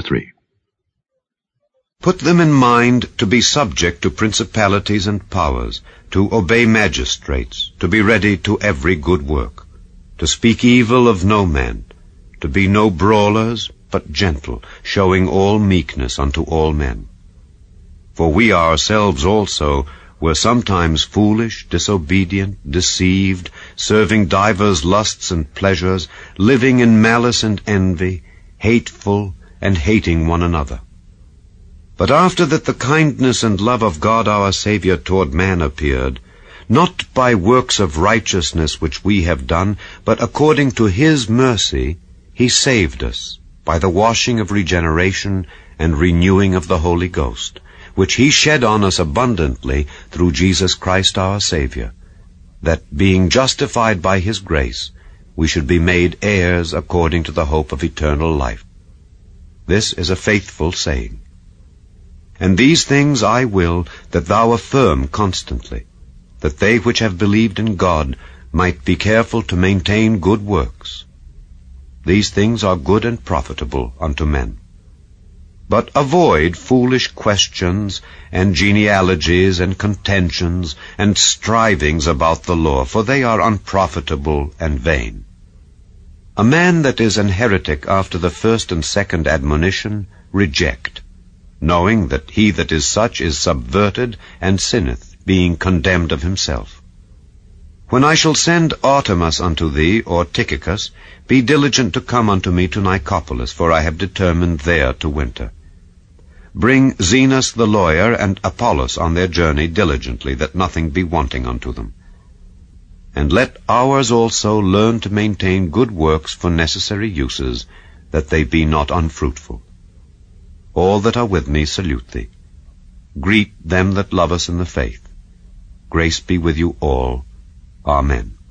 3. Put them in mind to be subject to principalities and powers, to obey magistrates, to be ready to every good work, to speak evil of no man, to be no brawlers, but gentle, showing all meekness unto all men. For we ourselves also were sometimes foolish, disobedient, deceived, serving divers lusts and pleasures, living in malice and envy, hateful, and hating one another. But after that the kindness and love of God our Saviour toward man appeared, not by works of righteousness which we have done, but according to his mercy he saved us, by the washing of regeneration and renewing of the Holy Ghost, which he shed on us abundantly through Jesus Christ our Saviour, that being justified by his grace, we should be made heirs according to the hope of eternal life. This is a faithful saying. And these things I will that thou affirm constantly, that they which have believed in God might be careful to maintain good works. These things are good and profitable unto men. But avoid foolish questions and genealogies and contentions and strivings about the law, for they are unprofitable and vain. A man that is an heretic after the first and second admonition reject, knowing that he that is such is subverted and sinneth, being condemned of himself. When I shall send Artemas unto thee, or Tychicus, be diligent to come unto me to Nicopolis, for I have determined there to winter. Bring Zenas the lawyer and Apollos on their journey diligently, that nothing be wanting unto them. And let ours also learn to maintain good works for necessary uses, that they be not unfruitful. All that are with me salute thee. Greet them that love us in the faith. Grace be with you all. Amen.